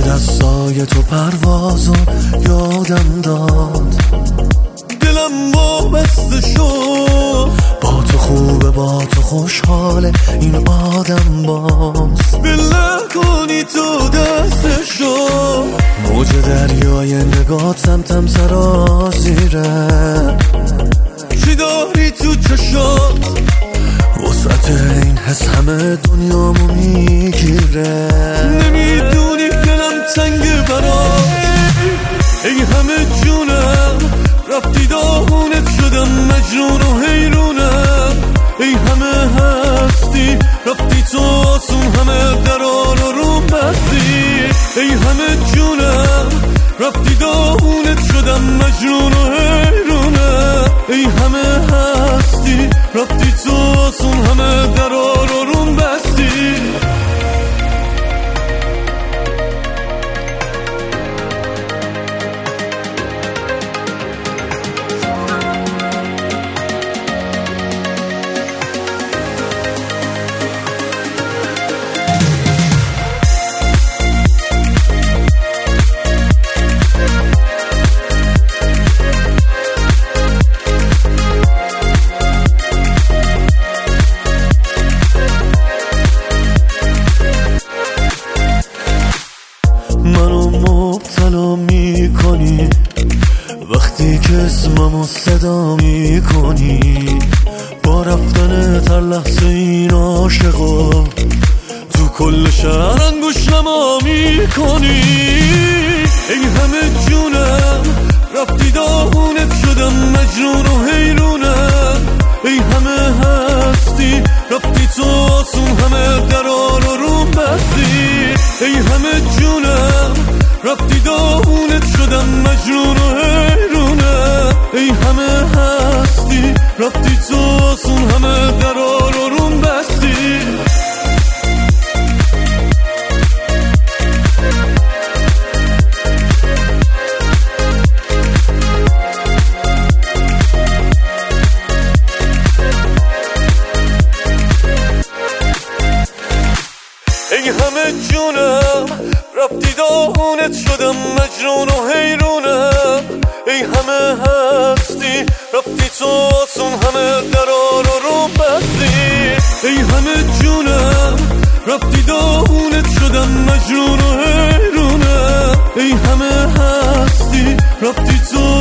دستای تو پروازو یادم داد، دلم وابسته شد. با تو خوبه با تو خوشحاله این آدم باز، بله کنی تو دستشو. موج دریای نگات سمتم سرازیره، چی داری تو چشات؟ وسعت این حس همه دنیامو میگیره. نمیدونی دلم تنگ برات، ای همه جونم رفتی داغونت شدم مجنون و حیرونم. ای همه هستی رفتی تو آسون همه درار و روم بستی. ای همه جونم رفتی داغونت شدم مجنون و حیرونم. ای همه هستی رفتی تو آسون همه درار و روم بستی. منو مبتلا میکنی وقتی که اسممو صدا میکنی. با رفتن تر لحظه این عاشقا تو کل شهر انگوش نما میکنی. ای همه جونم رفتی داغونت شدم مجنون و حیرونم. ای همه هستی رفتی تو آسون همه درار و روم بستی. ای همه جونم رفتی داغونت شدم مجنون و حیرونم. ای همه هستی رفتی تو آسون همه درار و روم بستی. ای همه جونم رفتی داغونت شدم مجنون و حیرونم. ای همه هستی رفتی تو آسون همه درار و روم بستی. ای همه جونم رفتی داغونت شدم مجنون و حیرونم. ای همه هستی رفتی تو